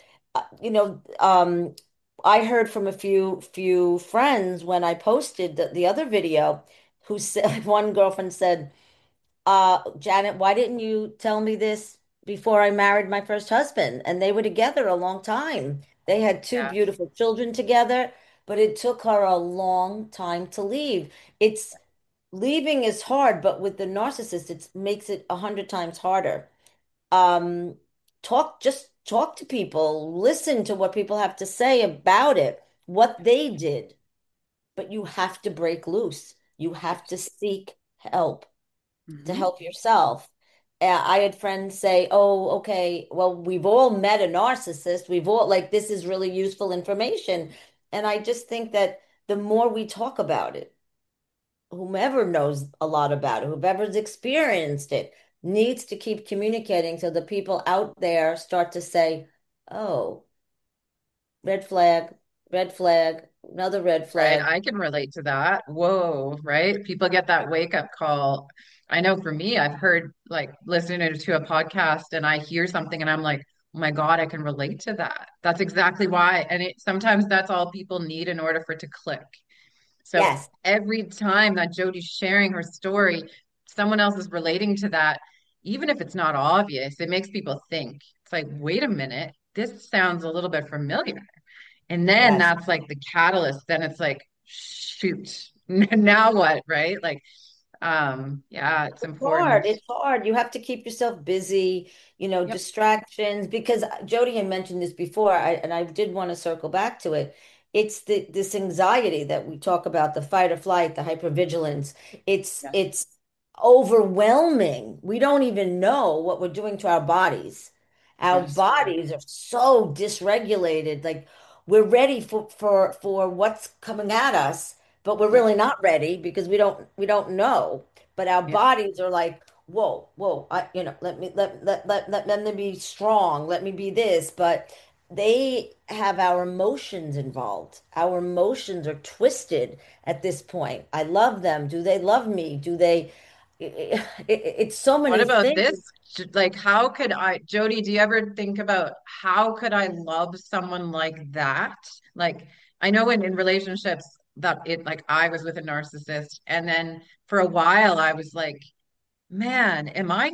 Speaker 5: I heard from a few friends when I posted the other video who said one girlfriend said, Janet, why didn't you tell me this before I married my first husband? And they were together a long time. They had two
Speaker 3: Yeah.
Speaker 5: beautiful children together, but it took her a long time to leave. It's leaving is hard, but with the narcissist, it makes it 100 times harder. Um, just talk to people, listen to what people have to say about it, what they did, but you have to break loose. You have to seek help to
Speaker 3: Hmm.
Speaker 5: help yourself. I had friends say, "Oh, okay, well, we've all met a narcissist. We've all like this is really useful information." And I just think that the more we talk about it, whomever knows a lot about it, whoever's experienced it, needs to keep communicating so the people out there start to say, "Oh, red flag, another red
Speaker 3: Right.
Speaker 5: flag."
Speaker 3: I can relate to that. Whoa, right? People get that wake up call. I know for me, I've heard like listening to a podcast and I hear something and I'm like, oh my God, I can relate to that. That's exactly why. And sometimes that's all people need in order for it to click. So
Speaker 5: Yes,
Speaker 3: every time that Jody's sharing her story, someone else is relating to that, even if it's not obvious, it makes people think. It's like, wait a minute, this sounds a little bit familiar. And then
Speaker 5: yes.
Speaker 3: that's like the catalyst. Then it's like, shoot, now what, right? Like, yeah, it's
Speaker 5: Hard.
Speaker 3: important.
Speaker 5: It's hard. You have to keep yourself busy,
Speaker 3: Yep.
Speaker 5: distractions. Because Jody had mentioned this before, and I did want to circle back to it. It's this anxiety that we talk about, the fight or flight, the hypervigilance.
Speaker 3: Yes.
Speaker 5: It's overwhelming. We don't even know what we're doing to our bodies. Our
Speaker 3: Yes, true.
Speaker 5: bodies are so dysregulated. Like we're ready for what's coming at us, but we're
Speaker 3: Yep.
Speaker 5: really not ready because we don't know, but our
Speaker 3: Yep.
Speaker 5: bodies are like, whoa, let me be strong, let me be this, but they have our emotions involved. Our emotions are twisted at this point. I love them. Do they love me? Do they? It's so
Speaker 3: What
Speaker 5: many
Speaker 3: about
Speaker 5: things.
Speaker 3: this? Like, how could I, Jody, do you ever think about how could I love someone like that? Like, I know in relationships that it, like, I was with a narcissist, and then for a while I was like, man, am I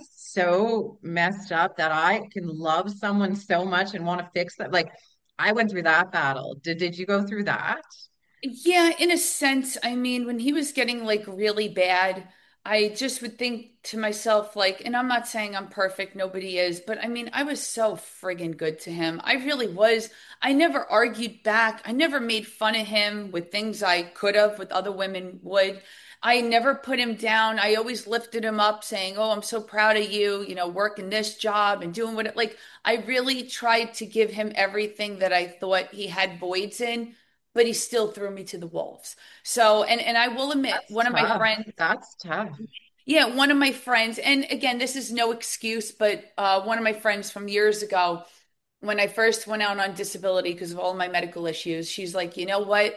Speaker 3: so messed up that I can love someone so much and want to fix that? Like, I went through that battle. Did you go through that?
Speaker 4: Yeah, in a sense, I mean, when he was getting like really bad, I just would think to myself, like, and I'm not saying I'm perfect, nobody is, but I mean, I was so friggin' good to him. I really was. I never argued back. I never made fun of him with things I could have, with other women would. I never put him down. I always lifted him up, saying, "Oh, I'm so proud of you, working this job and doing what it like." I really tried to give him everything that I thought he had voids in, but he still threw me to the wolves. So, and I will admit,
Speaker 3: That's
Speaker 4: one of my
Speaker 3: tough.
Speaker 4: friends,
Speaker 3: That's tough.
Speaker 4: yeah, one of my friends, and again, this is no excuse, but one of my friends from years ago, when I first went out on disability because of all my medical issues, she's like, you know what?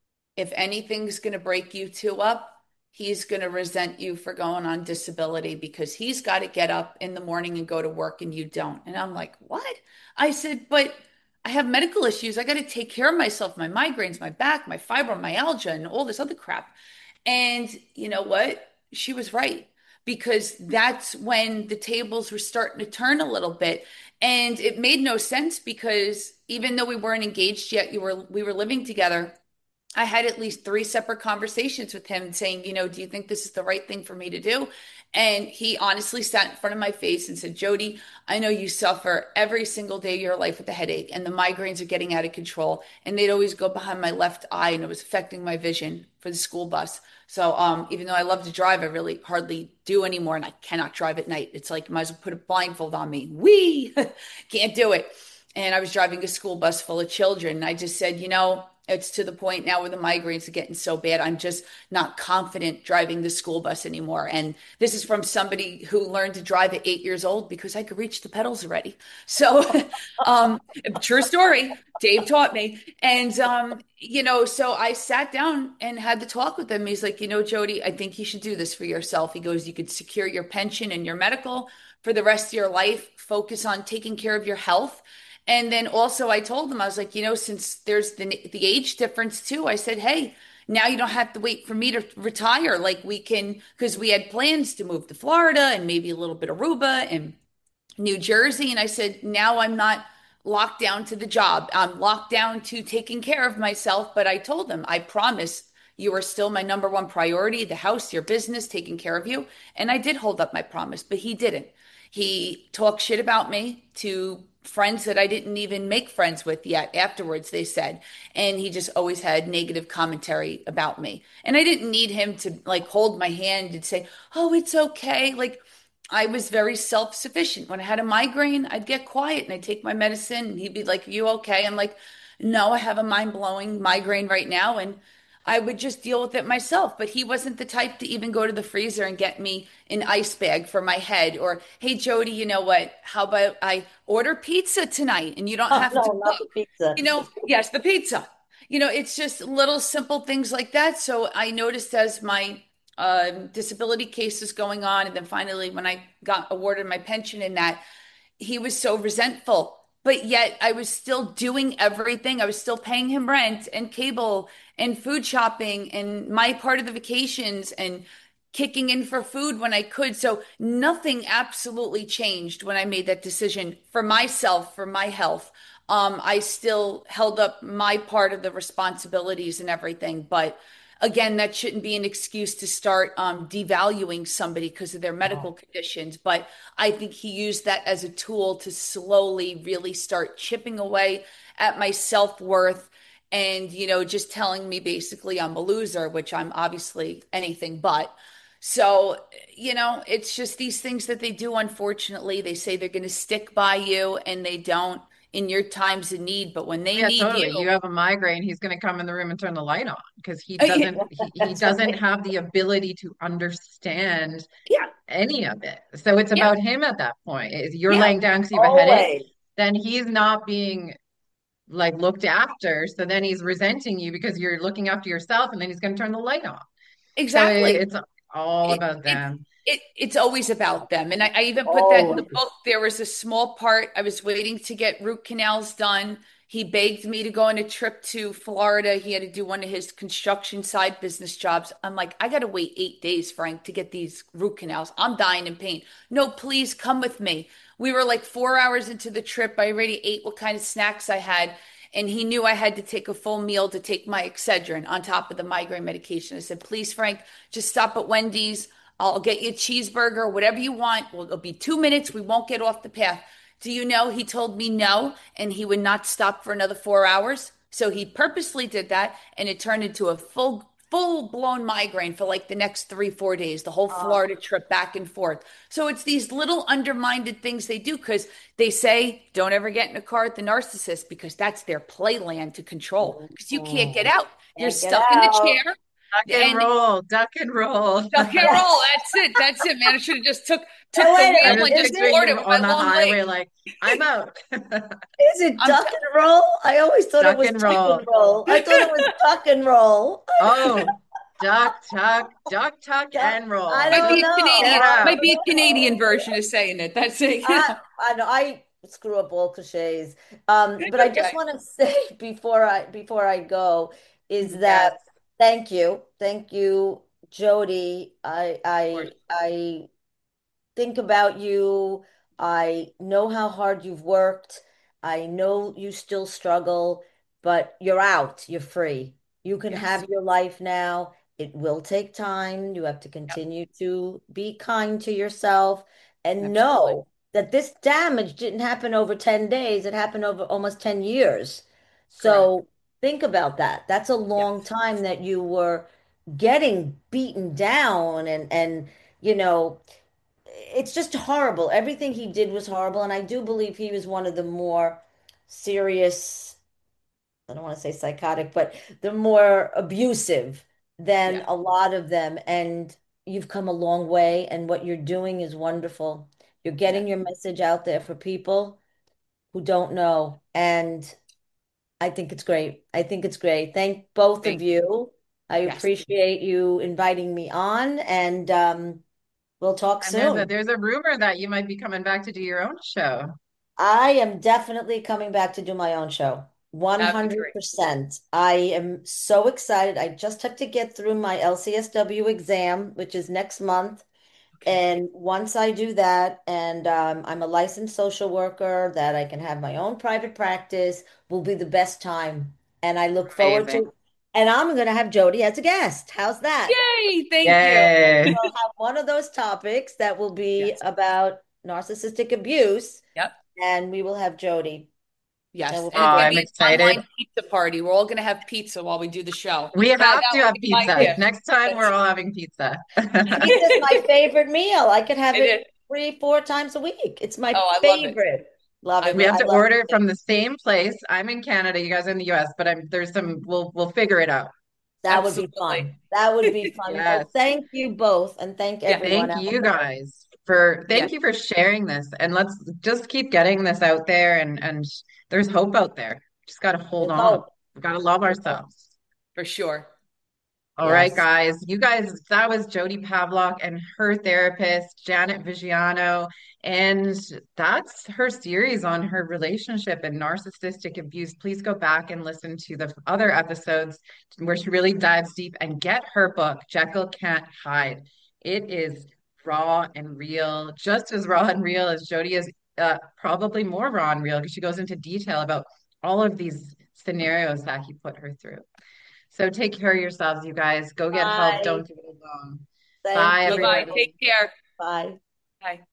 Speaker 4: If anything's going to break you two up, he's going to resent you for going on disability because he's got to get up in the morning and go to work and you don't. And I'm like, what? I said, but I have medical issues. I got to take care of myself, my migraines, my back, my fibromyalgia, and all this other crap. And you know what? She was right because that's when the tables were starting to turn a little bit. And it made no sense because even though we weren't engaged yet, we were living together. I had at least three separate conversations with him saying, do you think this is the right thing for me to do? And he honestly sat in front of my face and said, Jody, I know you suffer every single day of your life with a headache and the migraines are getting out of control. And they'd always go behind my left eye and it was affecting my vision for the school bus. So even though I love to drive, I really hardly do anymore. And I cannot drive at night. It's like, you might as well put a blindfold on me. Wee! Can't do it. And I was driving a school bus full of children. And I just said, it's to the point now where the migraines are getting so bad. I'm just not confident driving the school bus anymore. And this is from somebody who learned to drive at 8 years old because I could reach the pedals already. So, um, true story. Dave taught me. And, so I sat down and had the talk with him. He's like, Jody, I think you should do this for yourself. He goes, you could secure your pension and your medical for the rest of your life focus on taking care of your health. And then also I told them, I was like, since there's the age difference too, I said, hey, now you don't have to wait for me to retire. Like we can, because we had plans to move to Florida and maybe a little bit of Aruba and New Jersey. And I said, now I'm not locked down to the job. I'm locked down to taking care of myself. But I told them, I promise you are still my number one priority, the house, your business, taking care of you. And I did hold up my promise, but he didn't. He talked shit about me to friends that I didn't even make friends with yet afterwards, they said. And he just always had negative commentary about me. And I didn't need him to like hold my hand and say, oh, it's okay. Like, I was very self-sufficient. When I had a migraine, I'd get quiet and I'd take my medicine and he'd be like, you okay? I'm like, no, I have a mind-blowing migraine right now. And I would just deal with it myself. But he wasn't the type to even go to the freezer and get me an ice bag for my head or, hey, Jody, you know what? How about I order pizza tonight and you don't
Speaker 5: Oh
Speaker 4: have to
Speaker 5: no, not
Speaker 4: cook?
Speaker 5: the pizza.
Speaker 4: Yes, the pizza. It's just little simple things like that. So I noticed as my disability cases going on, and then finally when I got awarded my pension in that, he was so resentful. But yet I was still doing everything. I was still paying him rent and cable and food shopping and my part of the vacations and kicking in for food when I could. So nothing absolutely changed when I made that decision for myself, for my health. I still held up my part of the responsibilities and everything, but again, that shouldn't be an excuse to start devaluing somebody because of their medical conditions. But I think he used that as a tool to slowly really start chipping away at my self-worth and, just telling me basically I'm a loser, which I'm obviously anything but. So, it's just these things that they do, unfortunately. They say they're going to stick by you and they don't in your times of need. But when they
Speaker 3: Yeah,
Speaker 4: need
Speaker 3: totally.
Speaker 4: you,
Speaker 3: You have a migraine, he's going to come in the room and turn the light on because he
Speaker 4: yeah,
Speaker 3: doesn't he
Speaker 5: That's
Speaker 3: doesn't
Speaker 5: right.
Speaker 3: have the ability to understand
Speaker 4: yeah,
Speaker 3: any of it. So it's
Speaker 4: yeah,
Speaker 3: about him at that point. If you're
Speaker 4: yeah.
Speaker 3: laying down because you have a headache,
Speaker 5: Always.
Speaker 3: then he's not being like looked after. So then he's resenting you because you're looking after yourself, and then he's going to turn the light on. So
Speaker 4: Exactly.
Speaker 3: it's all
Speaker 4: It,
Speaker 3: about
Speaker 4: it,
Speaker 3: them.
Speaker 4: it's always about them. And I even put that in the
Speaker 5: Always.
Speaker 4: book. There was a small part. I was waiting to get root canals done. He begged me to go on a trip to Florida. He had to do one of his construction side business jobs. I'm like, I got to wait 8 days, Frank, to get these root canals. I'm dying in pain. No, please come with me. We were like 4 hours into the trip. I already ate what kind of snacks I had. And he knew I had to take a full meal to take my Excedrin on top of the migraine medication. I said, please, Frank, just stop at Wendy's. I'll get you a cheeseburger, whatever you want. Well, it'll be 2 minutes. We won't get off the path. Do you know he told me no, and he would not stop for another 4 hours? So he purposely did that, and it turned into a full blown migraine for like the next 3, 4 days, the whole
Speaker 5: Oh,
Speaker 4: Florida trip back and forth. So it's these little undermined things they do because they say don't ever get in a car with the narcissist because that's their playland to control because you can't get
Speaker 5: mhm.
Speaker 4: out. You're
Speaker 5: Can't get
Speaker 4: stuck in the
Speaker 5: out.
Speaker 4: chair
Speaker 3: Duck and
Speaker 4: and
Speaker 3: roll, duck and roll.
Speaker 4: duck and roll. That's it. That's it, man. I should have just took
Speaker 5: Oh,
Speaker 4: the
Speaker 5: wait a
Speaker 3: I'm
Speaker 4: wheel
Speaker 5: minute.
Speaker 3: just
Speaker 4: and
Speaker 5: Is
Speaker 4: just
Speaker 3: picturing
Speaker 5: it
Speaker 4: floored
Speaker 3: you
Speaker 4: it with my
Speaker 3: on the
Speaker 4: long
Speaker 3: highway,
Speaker 4: legs.
Speaker 3: like, I'm out.
Speaker 5: is it
Speaker 4: I'm
Speaker 5: duck and roll? I always thought it
Speaker 3: Duck
Speaker 5: was
Speaker 3: and
Speaker 5: tuck and
Speaker 3: roll.
Speaker 5: roll. I thought it was tuck and roll.
Speaker 3: Oh, duck, tuck,
Speaker 5: Duck.
Speaker 3: and
Speaker 5: I
Speaker 3: roll.
Speaker 4: might be
Speaker 5: don't
Speaker 4: a
Speaker 5: know.
Speaker 3: Get
Speaker 4: Canadian,
Speaker 5: I
Speaker 3: out.
Speaker 4: might
Speaker 5: don't
Speaker 4: be a Canadian
Speaker 5: know.
Speaker 4: version of saying it. That's it.
Speaker 5: I know I screw up all cliches.
Speaker 4: It's
Speaker 5: But I just
Speaker 4: okay.
Speaker 5: want to say before I go is
Speaker 3: Yes,
Speaker 5: that thank you, Jody. I
Speaker 3: of
Speaker 5: I
Speaker 3: course.
Speaker 5: I think about you. I know how hard you've worked. I know you still struggle, but you're out. You're free. You can
Speaker 4: Yes.
Speaker 5: have your life now. It will take time. You have to
Speaker 4: Yep.
Speaker 5: continue to be kind to yourself and
Speaker 4: Absolutely.
Speaker 5: know that this damage didn't happen over 10 days. It happened over almost 10 years.
Speaker 3: Correct.
Speaker 5: So think about that. That's a long
Speaker 4: Yes.
Speaker 5: time that you were getting beaten down and you know it's just horrible. Everything he did was horrible, and I do believe he was one of the more serious, I don't want to say psychotic, but the more abusive than
Speaker 4: Yes.
Speaker 5: a lot of them. And you've come a long way, and what you're doing is wonderful. You're
Speaker 4: Yes.
Speaker 5: getting your message out there for people who don't know, and I think it's great. I think it's great. Thank both of
Speaker 4: Thank you.
Speaker 5: you. I
Speaker 4: Yes.
Speaker 5: appreciate you inviting me on, and We'll talk
Speaker 3: And there's a
Speaker 5: soon.
Speaker 3: there's a rumor that you might be coming back to do your own show.
Speaker 5: I am definitely coming back to do my own show.
Speaker 4: That'd be great.
Speaker 5: 100%. I am so excited. I just have to get through my LCSW exam, which is next month.
Speaker 4: Okay.
Speaker 5: And once I do that, and I'm a licensed social worker, that I can have my own private practice, will be the best time. And I look forward
Speaker 3: Amazing.
Speaker 5: to, and I'm going to have Jody as a guest. How's that?
Speaker 4: Yay! Thank you.
Speaker 3: Yay.
Speaker 5: We'll have one of those topics that will be
Speaker 4: Yes.
Speaker 5: about narcissistic abuse,
Speaker 4: Yep.
Speaker 5: and we will have Jody, and
Speaker 4: Yes.
Speaker 5: we'll
Speaker 3: Oh,
Speaker 4: And it's
Speaker 5: figure
Speaker 4: going
Speaker 5: out.
Speaker 4: to
Speaker 3: I'm
Speaker 4: be an
Speaker 3: excited.
Speaker 4: online pizza party. We're all going to have pizza while we do the show.
Speaker 3: We have
Speaker 4: That
Speaker 3: to
Speaker 4: would
Speaker 3: have
Speaker 4: be my
Speaker 3: pizza.
Speaker 4: gift.
Speaker 3: Next time we're
Speaker 4: That's
Speaker 3: all having pizza.
Speaker 5: Pizza's my favorite meal. I could have
Speaker 4: it
Speaker 5: it
Speaker 4: is.
Speaker 5: 3, 4 times a week. It's my
Speaker 4: Oh, I love it.
Speaker 5: favorite. Love
Speaker 4: I
Speaker 5: it.
Speaker 3: We have
Speaker 4: love
Speaker 5: I
Speaker 3: to
Speaker 4: it.
Speaker 5: love
Speaker 3: order it
Speaker 5: it.
Speaker 3: from the same place. I'm in Canada, you guys are in the US, but there's some we'll figure it out.
Speaker 5: That would be
Speaker 4: Absolutely.
Speaker 5: fun. That would be fun.
Speaker 3: Yes.
Speaker 5: Well, thank you both, and thank
Speaker 4: Yeah.
Speaker 5: everyone
Speaker 3: Thank
Speaker 5: out
Speaker 3: you
Speaker 5: there.
Speaker 3: guys for
Speaker 4: Yes.
Speaker 3: thank you for sharing this, and let's just keep getting this out there, and there's hope out there. Just got to hold
Speaker 5: There's
Speaker 3: on.
Speaker 5: hope.
Speaker 3: We got to love
Speaker 5: There's hope.
Speaker 3: ourselves.
Speaker 4: For sure.
Speaker 3: All right,
Speaker 5: Yes.
Speaker 3: guys. You guys, that was Jody Pavlock and her therapist, Janet Vigiano. And that's her series on her relationship and narcissistic abuse. Please go back and listen to the other episodes where she really dives deep and get her book, Jekyll Can't Hide. It is raw and real, just as raw and real as Jody is, probably more raw and real because she goes into detail about all of these scenarios that he put her through. So take care of yourselves, you guys. Go get help.
Speaker 5: Bye.
Speaker 3: Don't do it alone.
Speaker 5: Thank
Speaker 3: Bye,
Speaker 5: you.
Speaker 4: Bye-bye.
Speaker 3: everybody.
Speaker 4: Take care.
Speaker 5: Bye.
Speaker 4: Bye.